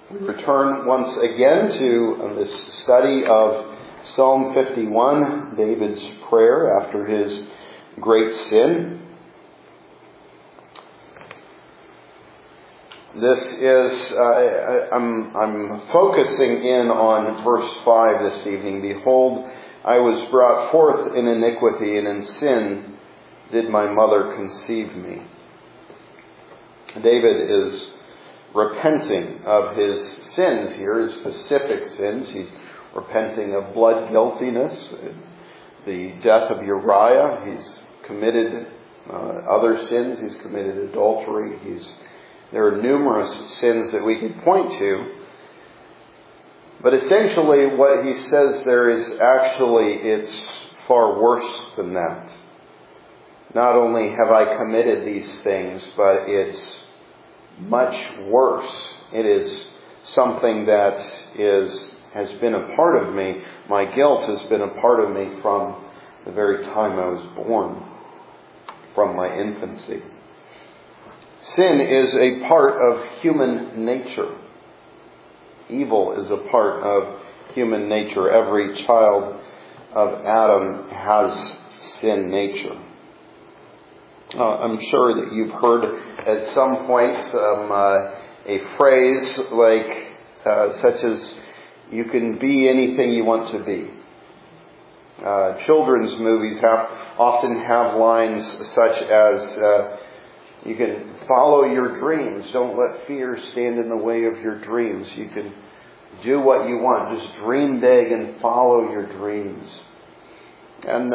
We return once again to this study of Psalm 51, David's prayer after his great sin. This is, I'm focusing in on verse 5 this evening. Behold, I was brought forth in iniquity, and in sin did my mother conceive me. David is repenting of his sins here, his specific sins. He's repenting of blood guiltiness, the death of Uriah. He's committed other sins. He's committed adultery. There are numerous sins that we could point to. But essentially what he says there is it's far worse than that. Not only have I committed these things, but it's much worse. It is something that has been a part of me. My guilt has been a part of me from the very time I was born, from my infancy. Sin is a part of human nature. Evil is a part of human nature. Every child of Adam has sin nature. I'm sure that you've heard at some point a phrase like such as, you can be anything you want to be. Children's movies often have lines such as, you can follow your dreams. Don't let fear stand in the way of your dreams. You can do what you want. Just dream big and follow your dreams. And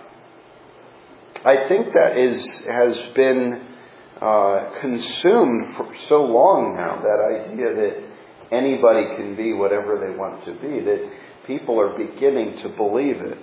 I think that has been consumed for so long now, that idea that anybody can be whatever they want to be, that people are beginning to believe it.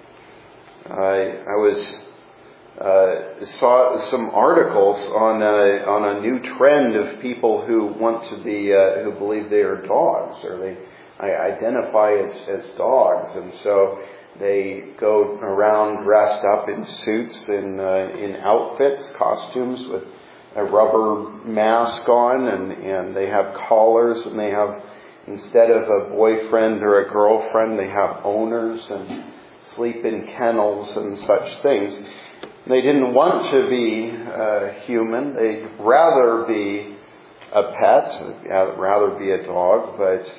Saw some articles on a new trend of people who want to be who believe they are dogs, or they identify as dogs, and so they go around dressed up in suits and in outfits, costumes with a rubber mask on, and they have collars, and they have, instead of a boyfriend or a girlfriend, they have owners, and sleep in kennels and such things. They didn't want to be human. They'd rather be a pet, rather be a dog, but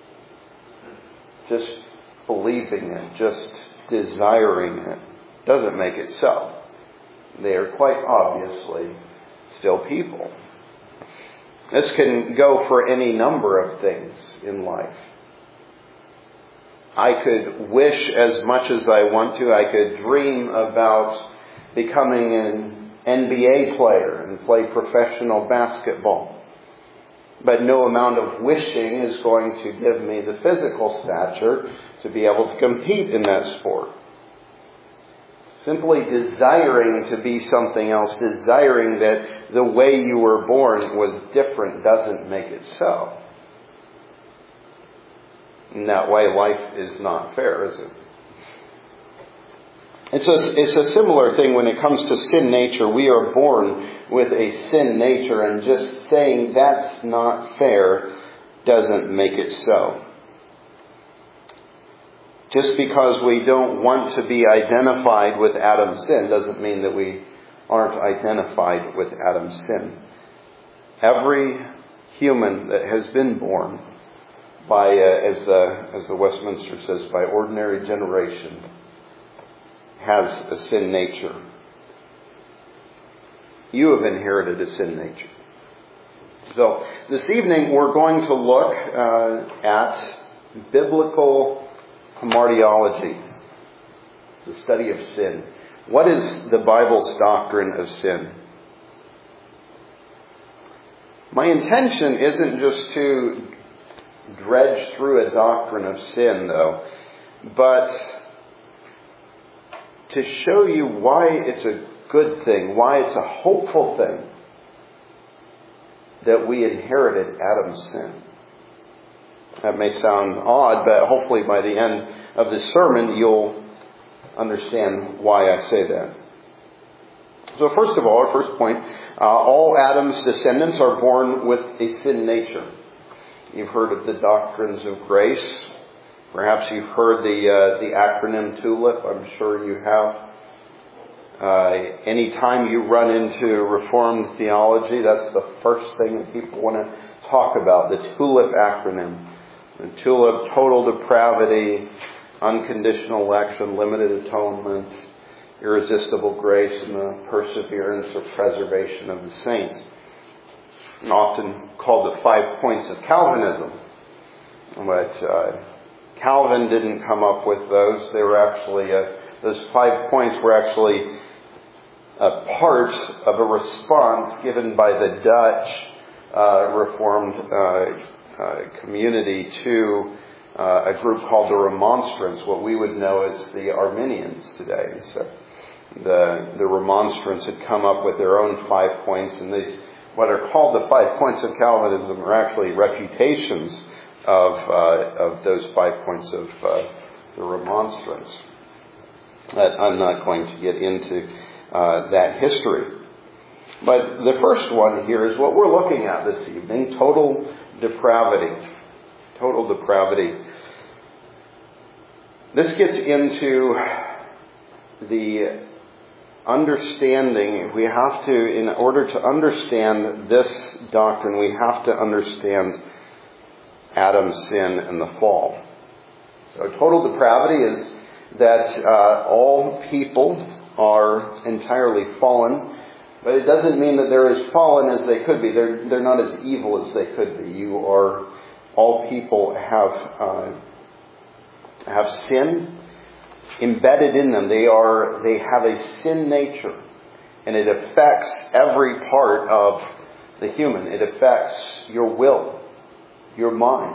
just believing it, just desiring it, doesn't make it so. They are quite obviously still people. This can go for any number of things in life. I could wish as much as I want to. I could dream about becoming an NBA player and play professional basketball. But no amount of wishing is going to give me the physical stature to be able to compete in that sport. Simply desiring to be something else, desiring that the way you were born was different, doesn't make it so. In that way, life is not fair, is it? It's a similar thing when it comes to sin nature. We are born with a sin nature, and just saying that's not fair doesn't make it so. Just because we don't want to be identified with Adam's sin doesn't mean that we aren't identified with Adam's sin. Every human that has been born by, as the Westminster says, by ordinary generation, has a sin nature. You have inherited a sin nature. So this evening we're going to look at biblical hamartiology, the study of sin. What is the Bible's doctrine of sin? My intention isn't just to dredge through a doctrine of sin, though, but to show you why it's a good thing, why it's a hopeful thing that we inherited Adam's sin. That may sound odd, but hopefully by the end of this sermon you'll understand why I say that. So first of all, our first point, all Adam's descendants are born with a sin nature. You've heard of the doctrines of grace. Perhaps you've heard the acronym TULIP. I'm sure you have. Anytime you run into Reformed theology, that's the first thing that people want to talk about, the TULIP acronym. The TULIP, total depravity, unconditional election, limited atonement, irresistible grace, and the perseverance or preservation of the saints. And often called the 5 points of Calvinism. But Calvin didn't come up with those. They were actually, those 5 points were actually a part of a response given by the Dutch Reformed community to a group called the Remonstrants, what we would know as the Arminians today. So the Remonstrants had come up with their own 5 points, and these, what are called the 5 points of Calvinism, are actually refutations of those 5 points of the Remonstrants. I'm not going to get into that history. But the first one here is what we're looking at this evening, total depravity. Total depravity. This gets into the understanding. We have to, in order to understand this doctrine, we have to understand Adam's sin and the fall. So total depravity is that all people are entirely fallen, but it doesn't mean that they're as fallen as they could be. They're not as evil as they could be. All people have sin embedded in them. They have a sin nature, and it affects every part of the human. It affects your will, your mind.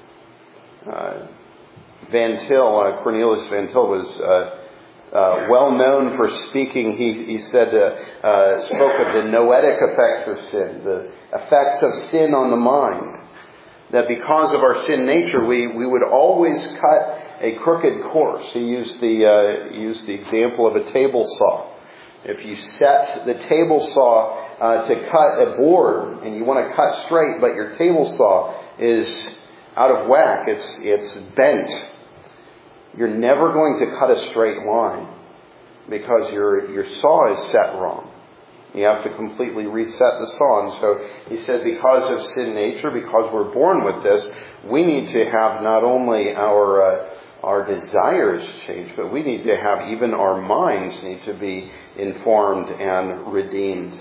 Cornelius Van Til was well known for speaking. He said, spoke of the noetic effects of sin, the effects of sin on the mind. That because of our sin nature, we would always cut a crooked course. He used the example of a table saw. If you set the table saw to cut a board, and you want to cut straight, but your table saw is out of whack, it's bent, you're never going to cut a straight line because your saw is set wrong. You have to completely reset the saw. And so he said, because of sin nature, because we're born with this, we need to have not only our desires changed, but we need to have even our minds need to be informed and redeemed.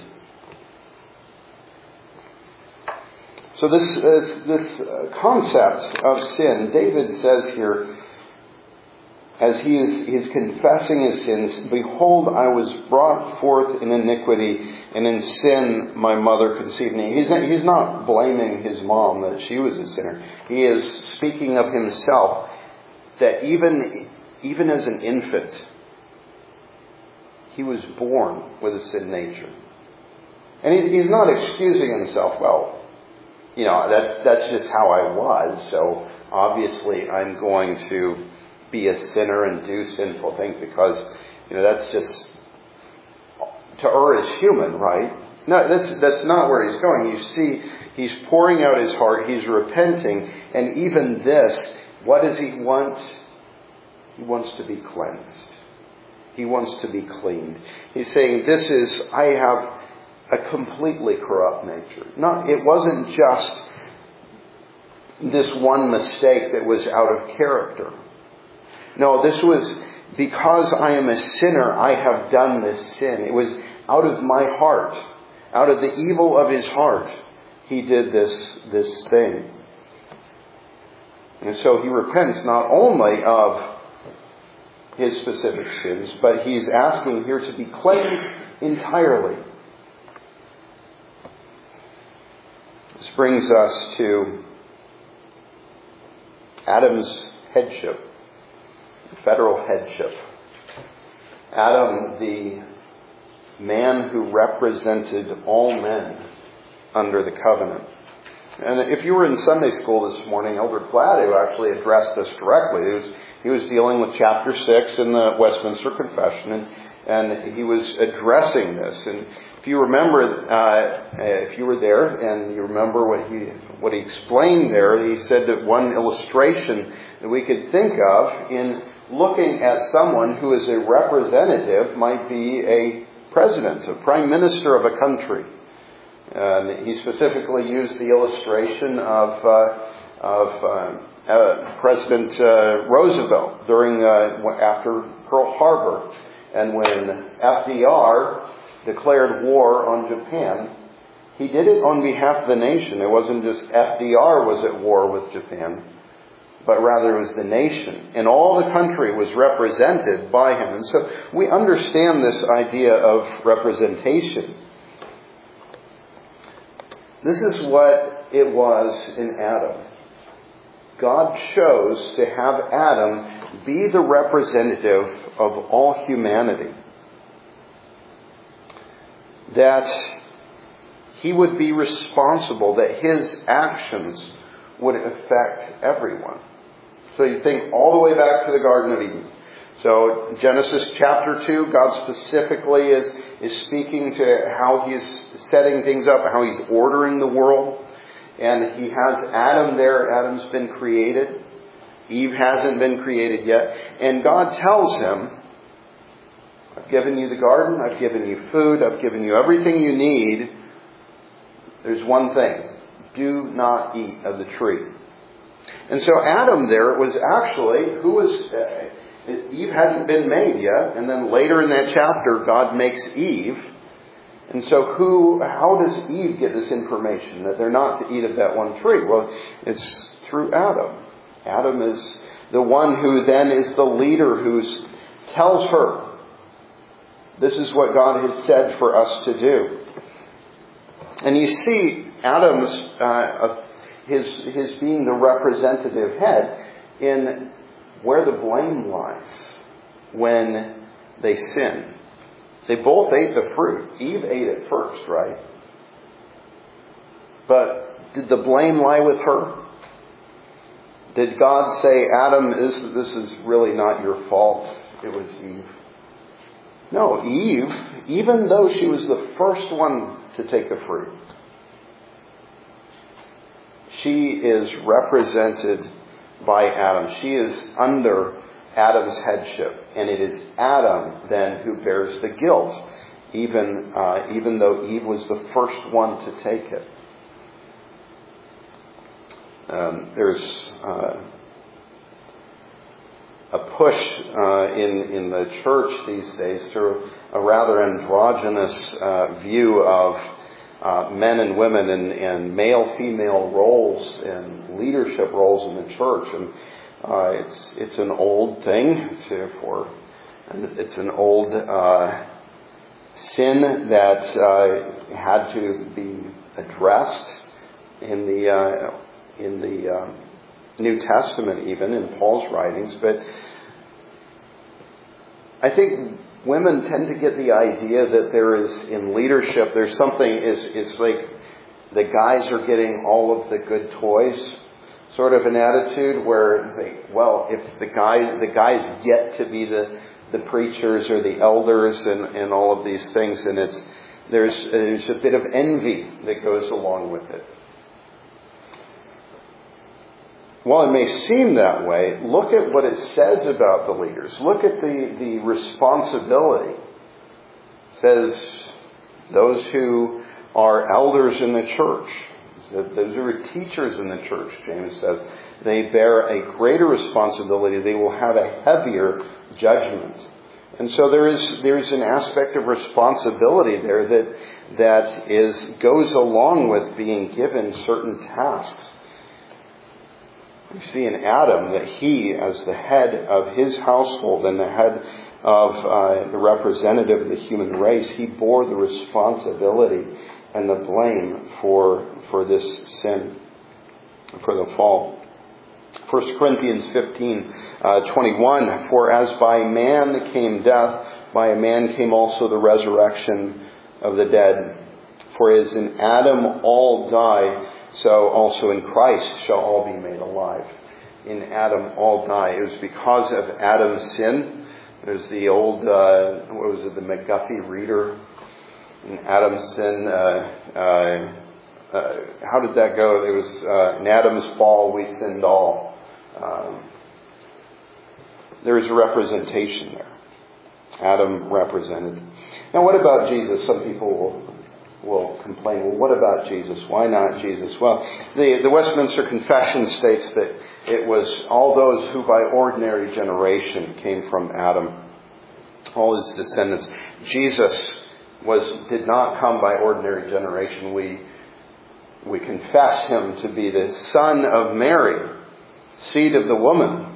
So this concept of sin, David says here, as he is confessing his sins, behold, I was brought forth in iniquity, and in sin my mother conceived me. He's not blaming his mom that she was a sinner. He is speaking of himself, that even as an infant, he was born with a sin nature. And he's not excusing himself. Well, that's just how I was, so obviously I'm going to be a sinner and do sinful things because, that's just, to err is human, right? No, that's not where he's going. You see, he's pouring out his heart, he's repenting, and even this, what does he want? He wants to be cleansed. He wants to be cleaned. He's saying, I have a completely corrupt nature. It wasn't just this one mistake that was out of character. No, this was because I am a sinner, I have done this sin. It was out of my heart, out of the evil of his heart, he did this thing. And so he repents not only of his specific sins, but he's asking here to be cleansed entirely. This brings us to Adam's headship, federal headship. Adam, the man who represented all men under the covenant. And if you were in Sunday school this morning, Elder Platt actually addressed this directly. He was dealing with chapter 6 in the Westminster Confession, and he was addressing this. And If you remember, if you were there and you remember what he explained there, he said that one illustration that we could think of in looking at someone who is a representative might be a president, a prime minister of a country. He specifically used the illustration of President Roosevelt after Pearl Harbor, and when FDR declared war on Japan, he did it on behalf of the nation. It wasn't just FDR was at war with Japan, but rather it was the nation. And all the country was represented by him. And so we understand this idea of representation. This is what it was in Adam. God chose to have Adam be the representative of all humanity. That he would be responsible, that his actions would affect everyone. So you think all the way back to the Garden of Eden. So Genesis chapter 2, God specifically is speaking to how he's setting things up, how he's ordering the world. And he has Adam there. Adam's been created. Eve hasn't been created yet. And God tells him, I've given you the garden, I've given you food, I've given you everything you need. There's one thing. Do not eat of the tree. And so Adam there was actually, Eve hadn't been made yet. And then later in that chapter, God makes Eve. And so how does Eve get this information that they're not to eat of that one tree? Well, it's through Adam. Adam is the one who then is the leader who tells her, this is what God has said for us to do. And you see Adam's, his being the representative head in where the blame lies when they sin. They both ate the fruit. Eve ate it first, right? But did the blame lie with her? Did God say, Adam, this is really not your fault. It was Eve. No, Eve, even though she was the first one to take the fruit, she is represented by Adam. She is under Adam's headship. And it is Adam then who bears the guilt, even though Eve was the first one to take it. There's a push in the church these days to a rather androgynous view of men and women and male-female roles and leadership roles in the church. And it's an old thing it's an old sin that had to be addressed in the New Testament, even in Paul's writings. But I think women tend to get the idea that there is, in leadership, there's something, it's like the guys are getting all of the good toys, sort of an attitude where it's like, well, if the guys get to be the preachers or the elders and all of these things, and there's a bit of envy that goes along with it. While it may seem that way, look at what it says about the leaders. Look at the responsibility. It says those who are elders in the church, those who are teachers in the church, James says, they bear a greater responsibility. They will have a heavier judgment. And so there's an aspect of responsibility there that goes along with being given certain tasks. We see in Adam that he, as the head of his household and the head of the representative of the human race, he bore the responsibility and the blame for this sin, for the fall. 1 Corinthians 15:21, for as by man came death, by a man came also the resurrection of the dead. For as in Adam all die, so also in Christ shall all be made alive. In Adam all die. It was because of Adam's sin. There's the old, the McGuffey Reader in Adam's sin, how did that go? It was in Adam's fall we sinned all. There is a representation there. Adam represented. Now what about Jesus? Some people will complain, well, what about Jesus? Why not Jesus? Well, the Westminster Confession states that it was all those who by ordinary generation came from Adam, all his descendants. Jesus did not come by ordinary generation. We confess him to be the Son of Mary, seed of the woman,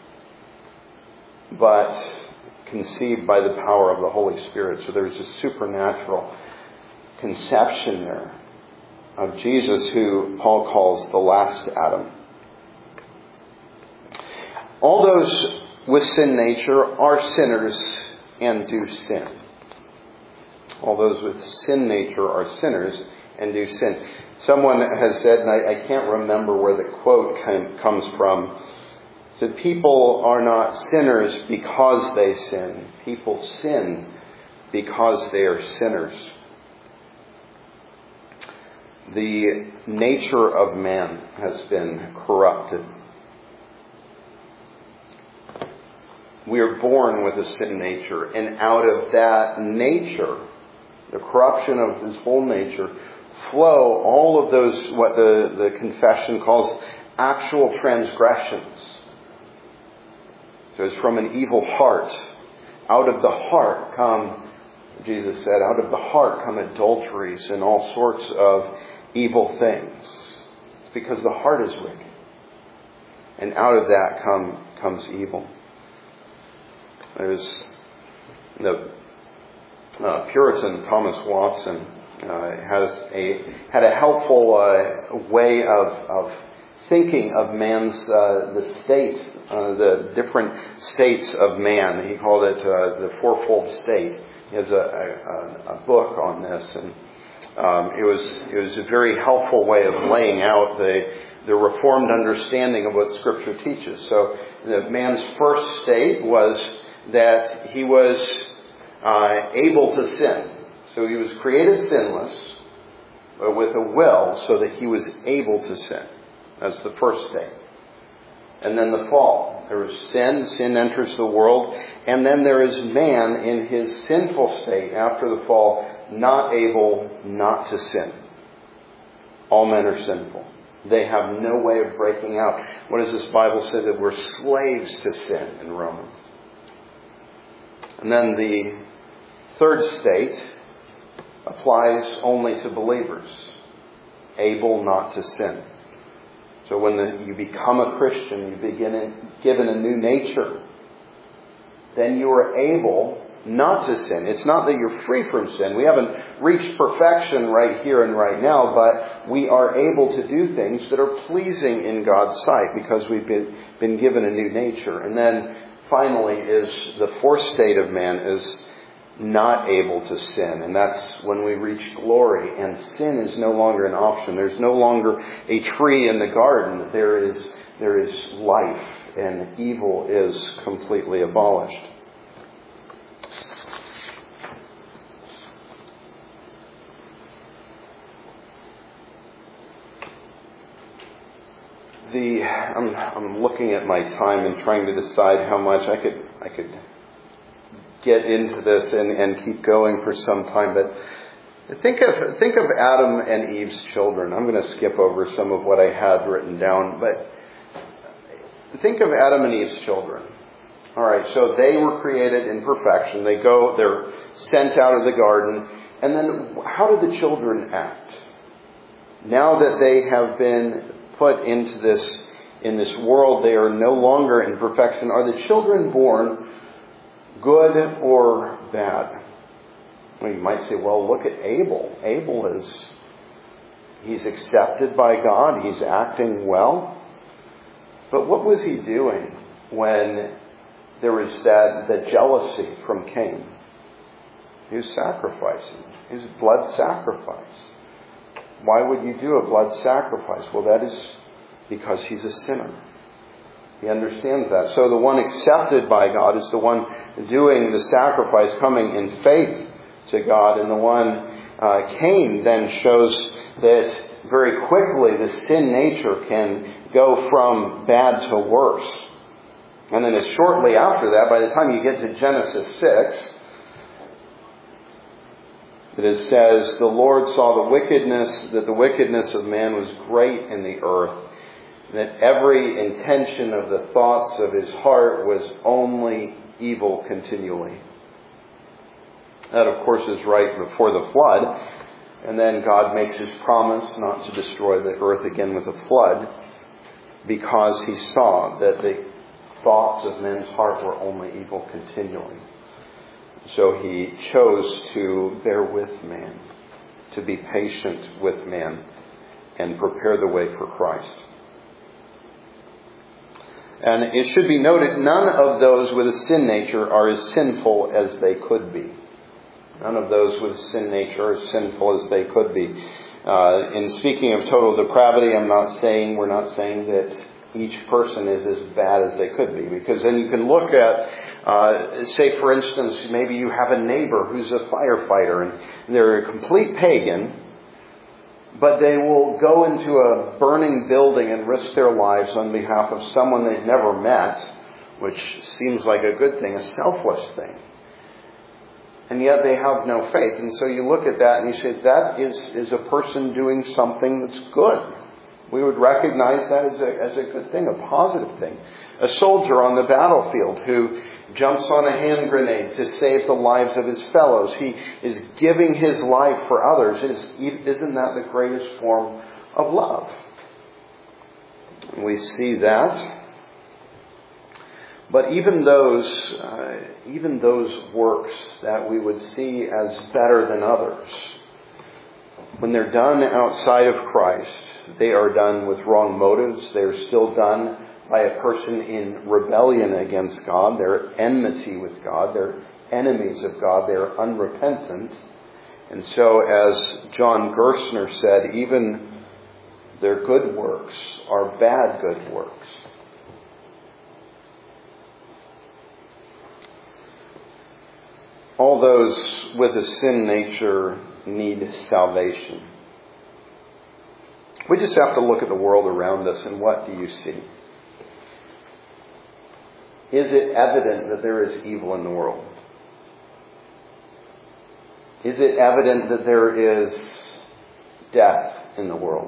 but conceived by the power of the Holy Spirit. So there's a supernatural conception there of Jesus, who Paul calls the last Adam. All those with sin nature are sinners and do sin. All those with sin nature are sinners and do sin. Someone has said, and I can't remember where the quote comes from, said, people are not sinners because they sin. People sin because they are sinners. The nature of man has been corrupted. We are born with a sin nature, and out of that nature, the corruption of his whole nature, flow all of those, what the confession calls actual transgressions. So it's from an evil heart. Out of the heart come, Jesus said, out of the heart come adulteries and all sorts of evil things. It's because the heart is wicked. And out of that comes evil. There's the Puritan Thomas Watson had a helpful way of thinking of man's the different states of man. He called it the fourfold state. He has a book on this, and it was a very helpful way of laying out the Reformed understanding of what Scripture teaches. So the man's first state was that he was able to sin. So he was created sinless, but with a will, so that he was able to sin. That's the first state. And then the fall. There is sin. Sin enters the world. And then there is man in his sinful state after the fall, not able not to sin. All men are sinful. They have no way of breaking out. What does this Bible say? That we're slaves to sin in Romans. And then the third state applies only to believers, able not to sin. So when you become a Christian, you given a new nature, then you are able not to sin. It's not that you're free from sin. We haven't reached perfection right here and right now, but we are able to do things that are pleasing in God's sight because we've been given a new nature. And then finally is the fourth state of man is not able to sin. And that's when we reach glory and sin is no longer an option. There's no longer a tree in the garden. There is life, and evil is completely abolished. I'm looking at my time and trying to decide how much I could get into this and keep going for some time. But think of Adam and Eve's children. I'm going to skip over some of what I had written down, but think of Adam and Eve's children. All right, so they were created in perfection. They're sent out of the garden, and then how do the children act? Now that they have been put into this world, they are no longer in perfection. Are the children born good or bad? Well, you might say, well, look at Abel. Abel he's accepted by God. He's acting well. But what was he doing when there was that jealousy from Cain? He was sacrificing. He was a blood sacrifice. Why would you do a blood sacrifice? Well, that is because he's a sinner. He understands that. So the one accepted by God is the one doing the sacrifice, coming in faith to God, and the one Cain then shows that very quickly the sin nature can go from bad to worse. And then it's shortly after that, by the time you get to Genesis 6, that it says, the Lord saw that the wickedness of man was great in the earth, and that every intention of the thoughts of his heart was only evil continually. That, of course, is right before the flood. And then God makes his promise not to destroy the earth again with a flood, because he saw that the thoughts of men's heart were only evil continually. So he chose to bear with man, to be patient with man, and prepare the way for Christ. And it should be noted, none of those with a sin nature are as sinful as they could be. None of those with a sin nature are as sinful as they could be. In speaking of total depravity, we're not saying that each person is as bad as they could be. Because then you can look at, say for instance, maybe you have a neighbor who's a firefighter and they're a complete pagan, but they will go into a burning building and risk their lives on behalf of someone they've never met, which seems like a good thing, a selfless thing. And yet they have no faith. And so you look at that and you say, that is a person doing something that's good. We would recognize that as a good thing, a positive thing. A soldier on the battlefield who jumps on a hand grenade to save the lives of his fellows. He is giving his life for others. Isn't that the greatest form of love? We see that. But even those works that we would see as better than others, when they're done outside of Christ, they are done with wrong motives. They are still done by a person in rebellion against God. They're enmity with God. They're enemies of God. They're unrepentant. And so, as John Gerstner said, even their good works are bad good works. All those with a sin nature need salvation. We just have to look at the world around us, and what do you see? Is it evident that there is evil in the world? Is it evident that there is death in the world?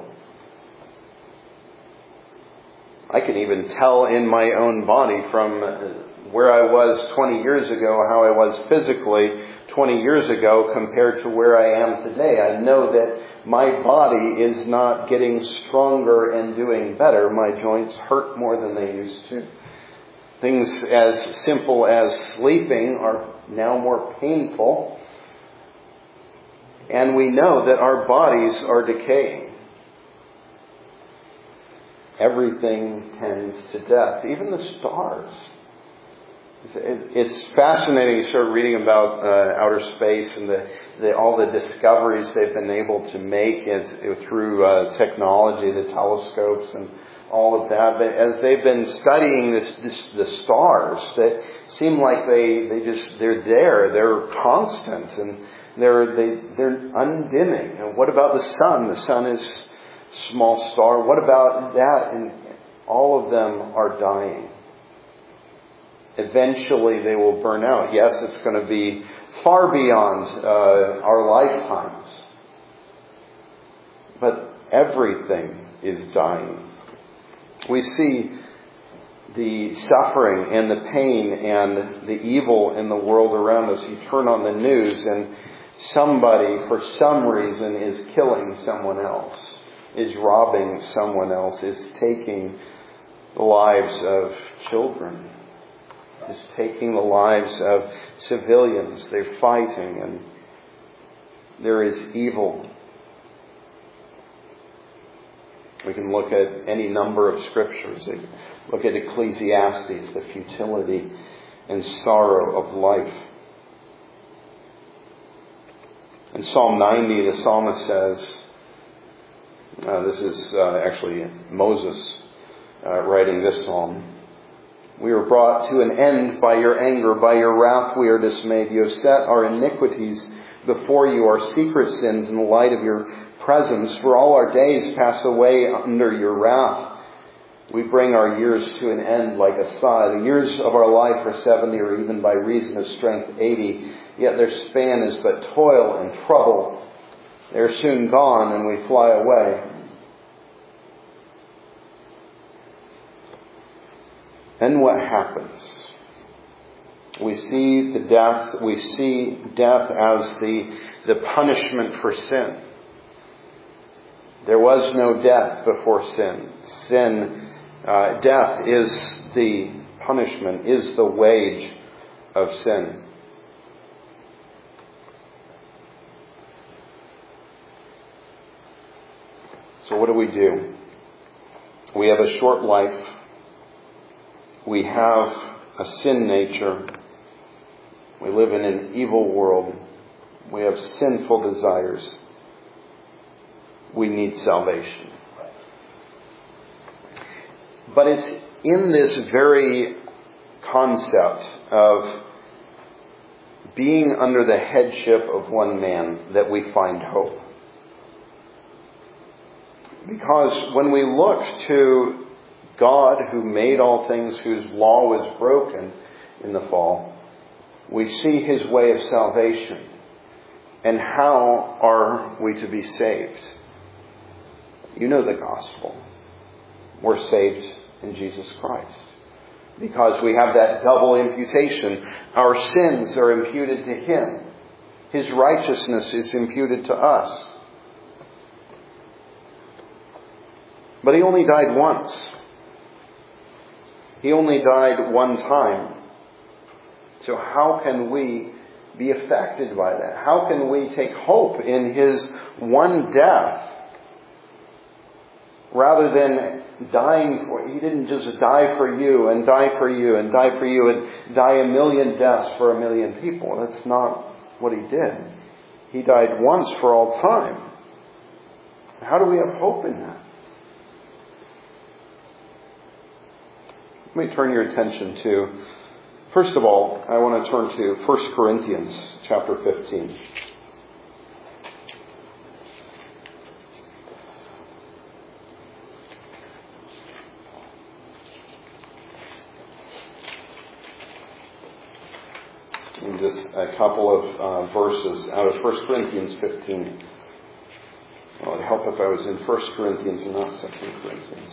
I can even tell in my own body from where I was 20 years ago, how I was physically 20 years ago compared to where I am today. I know that my body is not getting stronger and doing better. My joints hurt more than they used to. Things as simple as sleeping are now more painful. And we know that our bodies are decaying. Everything tends to death, even the stars. It's fascinating. You start reading about outer space and all the discoveries they've been able to make through technology, the telescopes and all of that. But as they've been studying the stars, that seem like they're there, they're constant, and they're undimming. And what about the sun? The sun is a small star. What about that? And all of them are dying. Eventually they will burn out. Yes, it's going to be far beyond our lifetimes. But everything is dying. We see the suffering and the pain and the evil in the world around us. You turn on the news and somebody, for some reason, is killing someone else, is robbing someone else, is taking the lives of children, is taking the lives of civilians. They're fighting, and there is evil. We can look at any number of scriptures. Look at Ecclesiastes, the futility and sorrow of life. In Psalm 90, the psalmist says, this is actually Moses writing this psalm. We are brought to an end by your anger. By your wrath we are dismayed. You have set our iniquities before you, our secret sins in the light of your presence. For all our days pass away under your wrath. We bring our years to an end like a sigh. The years of our life are 70, or even by reason of strength 80. Yet their span is but toil and trouble. They are soon gone and we fly away. Then what happens? We see death as the punishment for sin. There was no death before sin. Death is the punishment, is the wage of sin. So what do? We have a short life. We have a sin nature. We live in an evil world. We have sinful desires. We need salvation. But it's in this very concept of being under the headship of one man that we find hope. Because when we look to God who made all things, whose law was broken in the fall, we see His way of salvation. And how are we to be saved? You know the gospel. We're saved in Jesus Christ. Because we have that double imputation. Our sins are imputed to Him. His righteousness is imputed to us. But He only died once. He only died one time. So how can we be affected by that? How can we take hope in His one death rather than dying for? He didn't just die for you and die for you and die for you and die a million deaths for a million people. That's not what He did. He died once for all time. How do we have hope in that? Let me turn your attention to, first of all, I want to turn to 1 Corinthians chapter 15. And just a couple of verses out of 1 Corinthians 15. Well, it would help if I was in 1 Corinthians and not 2 Corinthians.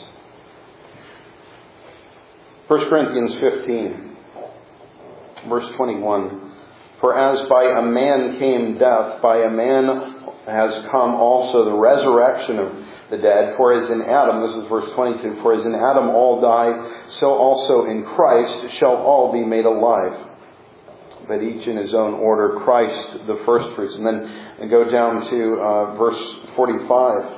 1 Corinthians 15, verse 21. For as by a man came death, by a man has come also the resurrection of the dead. For as in Adam, this is verse 22, for as in Adam all die, so also in Christ shall all be made alive. But each in his own order, Christ the firstfruits. And then I go down to verse 45.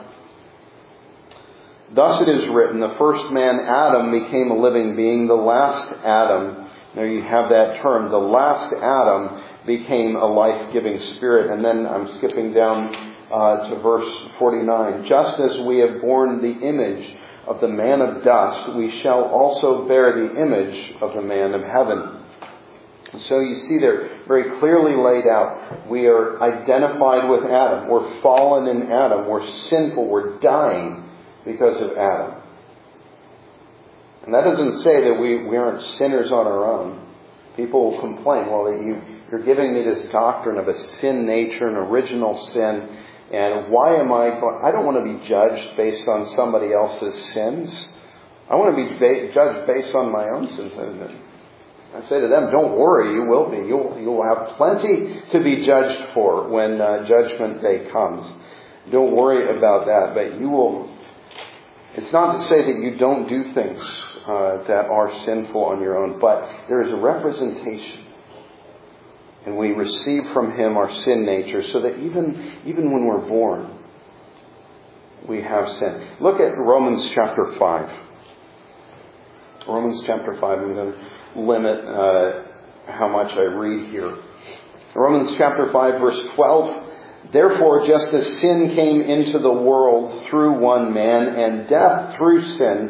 Thus it is written, the first man, Adam, became a living being. The last Adam, there you have that term, the last Adam became a life-giving spirit. And then I'm skipping down to verse 49. Just as we have borne the image of the man of dust, we shall also bear the image of the man of heaven. So you see there, very clearly laid out, we are identified with Adam. We're fallen in Adam. We're sinful. We're dying because of Adam. And that doesn't say that we aren't sinners on our own. People will complain, well, you're giving me this doctrine of a sin nature, an original sin, and why am I don't want to be judged based on somebody else's sins. I want to be judged based on my own sins. I say to them, don't worry, you will be. You'll have plenty to be judged for when judgment day comes. Don't worry about that, but you will. It's not to say that you don't do things that are sinful on your own, but there is a representation. And we receive from Him our sin nature so that even when we're born, we have sin. Look at Romans chapter 5. Romans chapter 5, I'm going to limit how much I read here. Romans chapter 5, verse 12. Therefore, just as sin came into the world through one man, and death through sin,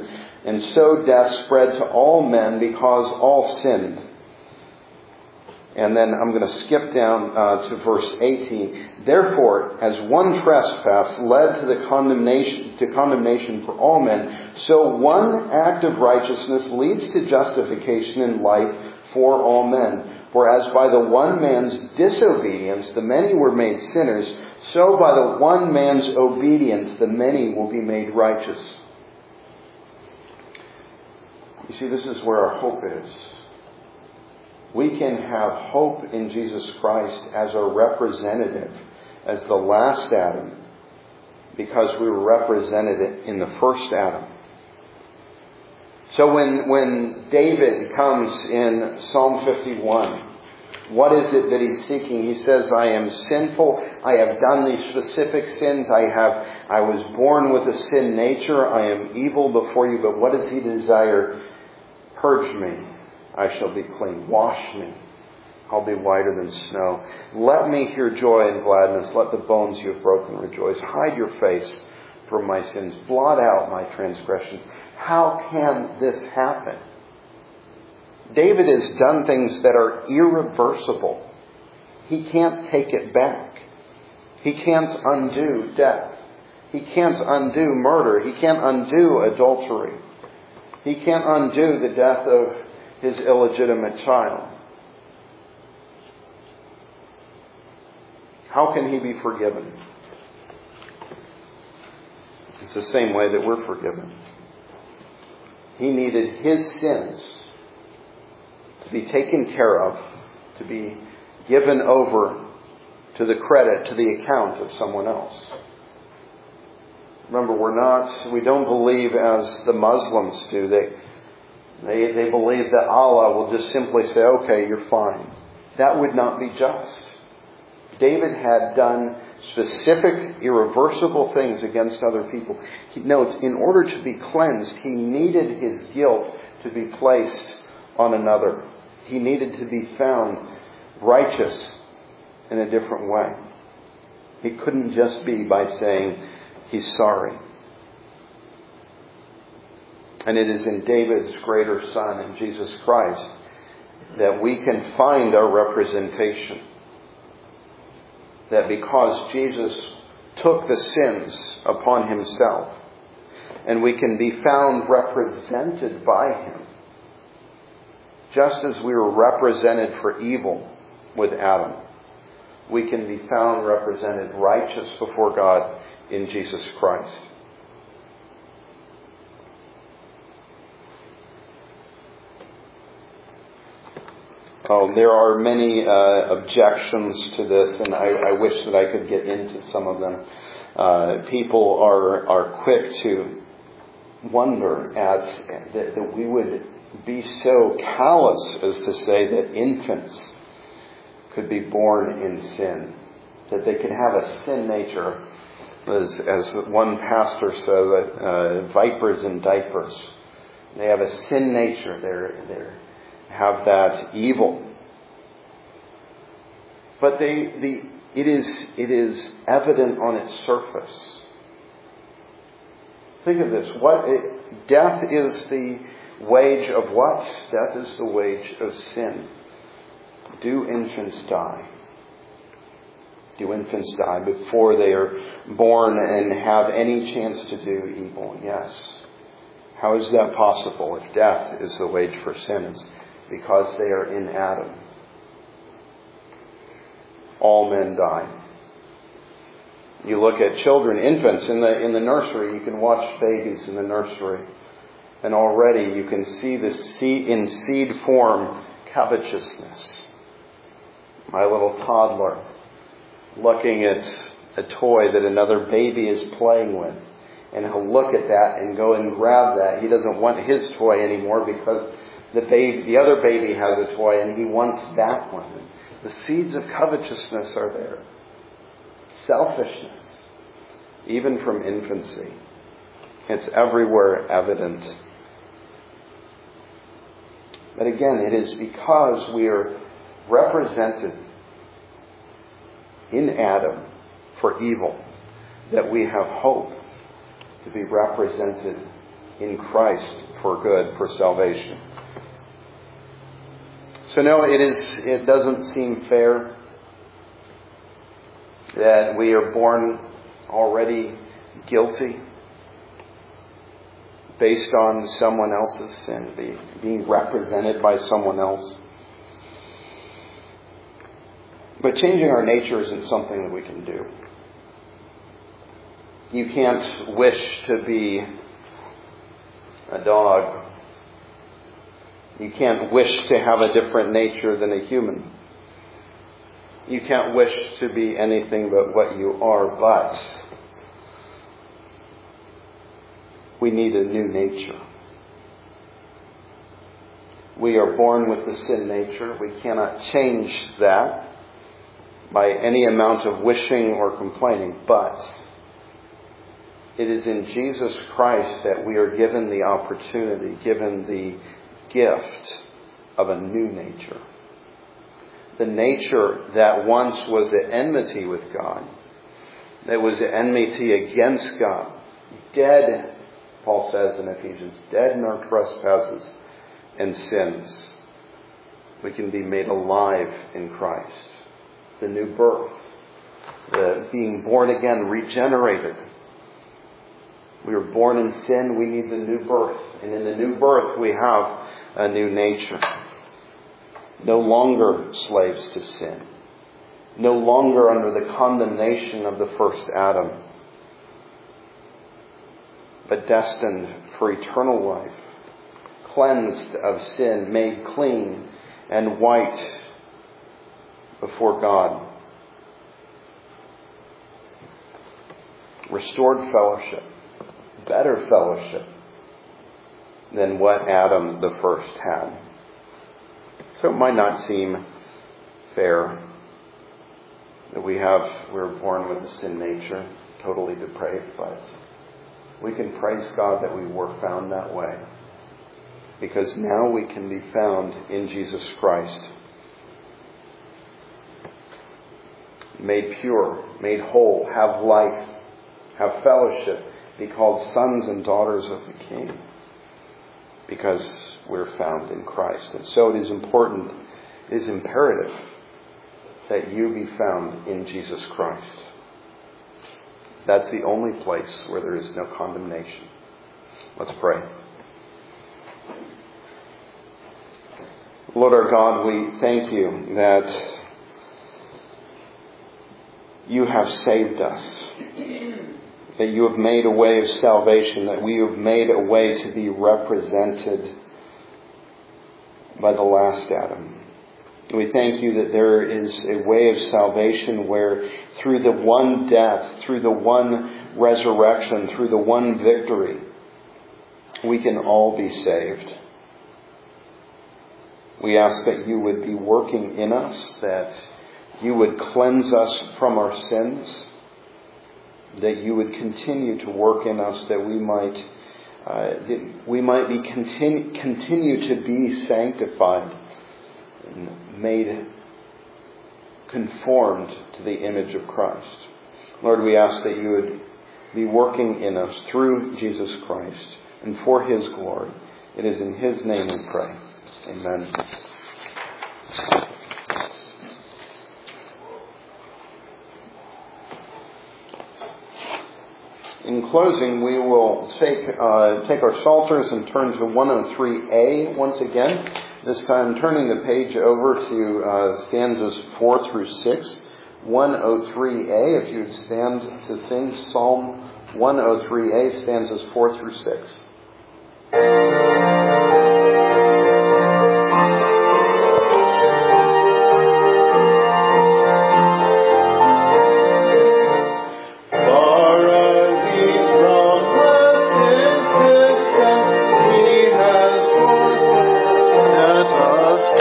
And so death spread to all men because all sinned. And then I'm going to skip down to verse 18. Therefore, as one trespass led to condemnation for all men, so one act of righteousness leads to justification in life for all men. For as by the one man's disobedience the many were made sinners, so by the one man's obedience the many will be made righteous. You see, this is where our hope is. We can have hope in Jesus Christ as our representative, as the last Adam, because we were represented in the first Adam. So when David comes in Psalm 51, what is it that he's seeking? He says, I am sinful. I have done these specific sins. I was born with a sin nature. I am evil before you. But what does he desire? Purge me. I shall be clean. Wash me. I'll be whiter than snow. Let me hear joy and gladness. Let the bones you have broken rejoice. Hide your face from my sins. Blot out my transgression. How can this happen? David has done things that are irreversible. He can't take it back. He can't undo death. He can't undo murder. He can't undo adultery. He can't undo the death of his illegitimate child. How can he be forgiven? It's the same way that we're forgiven. He needed his sins to be taken care of, to be given over to the credit, to the account of someone else. Remember, we don't believe as the Muslims do. They believe that Allah will just simply say, okay, you're fine. That would not be just. David had done specific, irreversible things against other people. Note, in order to be cleansed, he needed his guilt to be placed on another. He needed to be found righteous in a different way. He couldn't just be by saying he's sorry. And it is in David's greater Son, in Jesus Christ, that we can find our representation. That because Jesus took the sins upon himself, and we can be found represented by him, just as we were represented for evil with Adam, we can be found represented righteous before God in Jesus Christ. There are many objections to this, and I wish that I could get into some of them. People are quick to wonder at that we would be so callous as to say that infants could be born in sin, that they could have a sin nature, as one pastor said, vipers in diapers. They have a sin nature. They have that evil. But it is evident on its surface. Think of this. Death is the wage of what? Death is the wage of sin. Do infants die? Do infants die before they are born and have any chance to do evil? Yes. How is that possible if death is the wage for sin? It's because they are in Adam. All men die. You look at children, infants in the nursery. You can watch babies in the nursery, and already you can see in seed form covetousness. My little toddler looking at a toy that another baby is playing with, and he'll look at that and go and grab that. He doesn't want his toy anymore because the other baby has a toy and he wants that one. The seeds of covetousness are there. Selfishness, even from infancy. It's everywhere evident. But again, it is because we are represented in Adam for evil that we have hope to be represented in Christ for good, for salvation. So no, it doesn't seem fair that we are born already guilty based on someone else's sin, being represented by someone else. But changing our nature isn't something that we can do. You can't wish to be a dog. You can't wish to have a different nature than a human. You can't wish to be anything but what you are, but we need a new nature. We are born with the sin nature. We cannot change that by any amount of wishing or complaining, but it is in Jesus Christ that we are given the opportunity, given the gift of a new nature. The nature that once was at enmity with God, that was at enmity against God, dead, Paul says in Ephesians, dead in our trespasses and sins. We can be made alive in Christ. The new birth, the being born again, regenerated. We were born in sin, we need the new birth. And in the new birth we have a new nature. No longer slaves to sin. No longer under the condemnation of the first Adam. But destined for eternal life. Cleansed of sin, made clean and white before God. Restored fellowship. Better fellowship than what Adam the first had. So it might not seem fair that we're born with a sin nature, totally depraved, but we can praise God that we were found that way. Because now we can be found in Jesus Christ. Made pure, made whole, have life, have fellowship, be called sons and daughters of the King. Because we're found in Christ. And so it is important, it is imperative that you be found in Jesus Christ. That's the only place where there is no condemnation. Let's pray. Lord our God, we thank you that you have saved us. That you have made a way of salvation, that we have made a way to be represented by the last Adam. We thank you that there is a way of salvation where through the one death, through the one resurrection, through the one victory, we can all be saved. We ask that you would be working in us, that you would cleanse us from our sins, that you would continue to work in us, that we might be continue to be sanctified and made conformed to the image of Christ. Lord, we ask that you would be working in us through Jesus Christ and for His glory. It is in His name we pray. Amen. In closing, we will take our psalters and turn to 103A once again. This time turning the page over to stanzas 4 through 6. 103A, if you would stand to sing Psalm 103A, stanzas 4 through 6.